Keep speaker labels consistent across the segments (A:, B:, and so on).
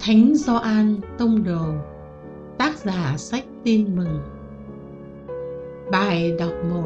A: Thánh Gioan Tông Đồ, tác giả sách Tin Mừng. Bài đọc 1.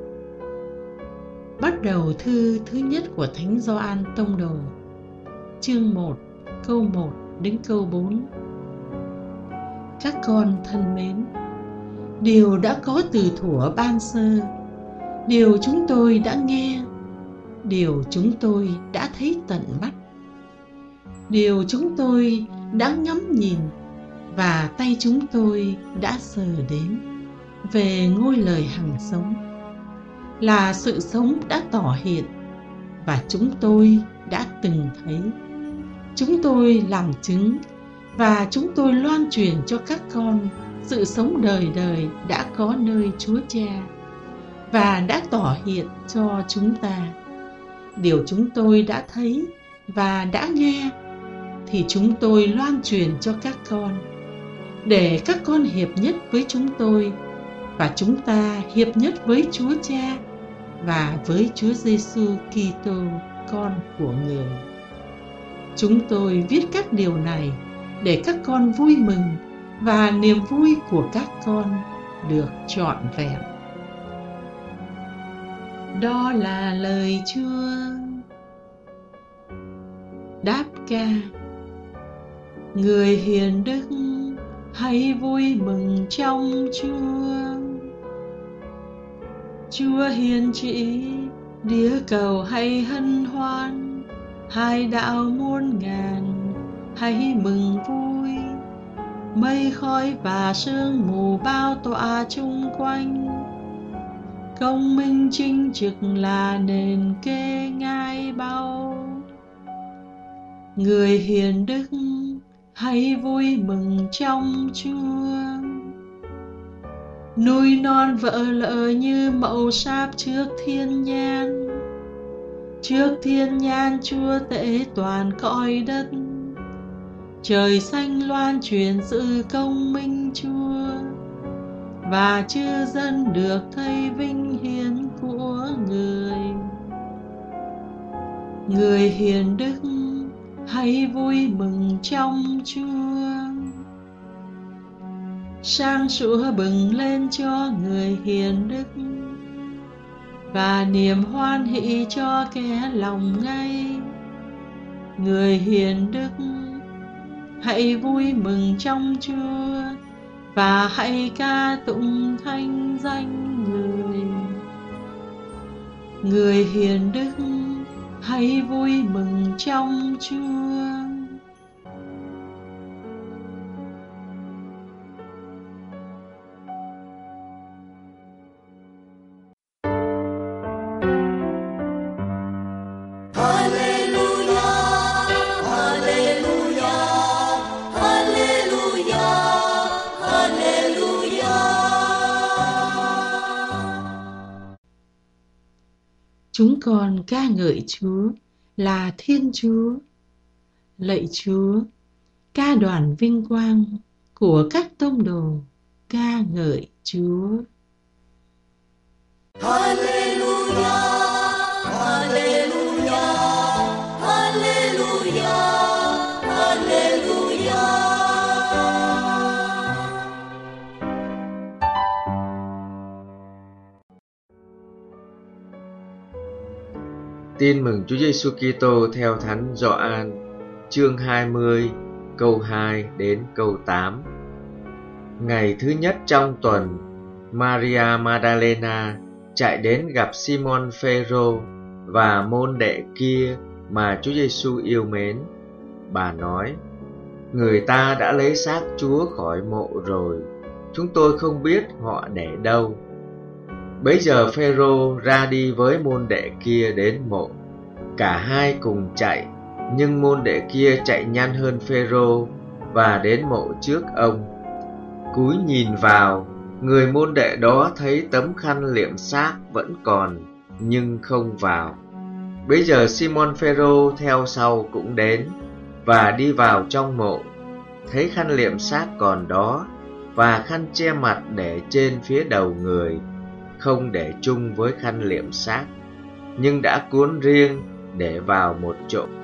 A: Bắt đầu thư thứ nhất của Thánh Gioan Tông Đồ, chương 1, câu 1 đến câu 4. Các con thân mến, điều đã có từ thuở ban sơ, điều chúng tôi đã nghe, điều chúng tôi đã thấy tận mắt, điều chúng tôi đã ngắm nhìn và tay chúng tôi đã sờ đến về ngôi lời hằng sống, là sự sống đã tỏ hiện và chúng tôi đã từng thấy. Chúng tôi làm chứng và chúng tôi loan truyền cho các con sự sống đời đời đã có nơi Chúa Cha và đã tỏ hiện cho chúng ta. Điều chúng tôi đã thấy và đã nghe thì chúng tôi loan truyền cho các con, để các con hiệp nhất với chúng tôi và chúng ta hiệp nhất với Chúa Cha và với Chúa Giêsu Kitô, con của Người. Chúng tôi viết các điều này để các con vui mừng và niềm vui của các con được trọn vẹn. Đó là lời Chúa. Đáp ca. Người hiền đức, hãy vui mừng trong Chúa. Chúa hiền trị, địa cầu hãy hân hoan, hai đạo muôn ngàn hãy mừng vui. Mây khói và sương mù bao tỏa chung quanh, công minh chính trực là nền kê ngai báu. Người hiền đức, hãy vui mừng trong Chúa. Núi non vỡ lở như mậu sáp trước thiên nhãn, trước thiên nhãn Chúa tể toàn cõi đất. Trời xanh loan truyền sự công minh Chúa, và chư dân được thấy vinh hiển của Người. Người hiền đức, hãy vui mừng trong Chúa. Sáng sủa bừng lên cho người hiền đức, và niềm hoan hỷ cho kẻ lòng ngay. Người hiền đức, hãy vui mừng trong Chúa, và hãy ca tụng thanh danh Người. Người hiền đức, hãy vui mừng trong Chúa. Chúng con ca ngợi Chúa là Thiên Chúa. Lạy Chúa, ca đoàn vinh quang của các tông đồ ca ngợi Chúa.
B: Hallelujah, hallelujah, hallelujah, hallelujah.
C: Tin mừng Chúa Giêsu Kitô theo Thánh Gioan, chương 20, câu 2 đến câu 8. Ngày thứ nhất trong tuần, Maria Magdalena chạy đến gặp Simon Phêrô và môn đệ kia mà Chúa Giêsu yêu mến. Bà nói: Người ta đã lấy xác Chúa khỏi mộ rồi, chúng tôi không biết họ để đâu. Bấy giờ Phêrô ra đi với môn đệ kia đến mộ. Cả hai cùng chạy, nhưng môn đệ kia chạy nhanh hơn Phêrô và đến mộ trước ông. Cúi nhìn vào, người môn đệ đó thấy tấm khăn liệm xác vẫn còn, nhưng không vào. Bấy giờ Simon Phêrô theo sau cũng đến và đi vào trong mộ, thấy khăn liệm xác còn đó và khăn che mặt để trên phía đầu người, không để chung với khăn liệm xác, nhưng đã cuốn riêng để vào một chỗ.